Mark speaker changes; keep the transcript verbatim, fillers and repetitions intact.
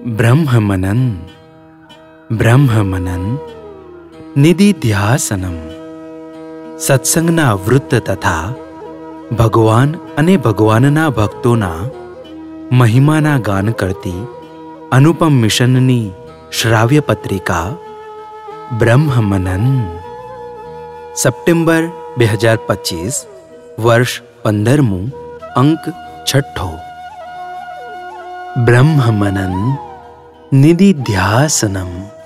Speaker 1: બ્રહ્મમનન બ્રહ્મમનન નિધિધ્યાસનમ. સત્સંગના વૃત્ત તથા ભગવાન અને ભગવાનના ભક્તોના મહિમાના ગાન કરતી અનુપમ મિશનની શ્રાવ્ય પત્રિકા બ્રહ્મમનન. સપ્ટેમ્બર બે હજાર પચીસ, વર્ષ પંદરમું, અંક છઠ્ઠો. બ્રહ્મમનન નિધિધ્યાસનમ.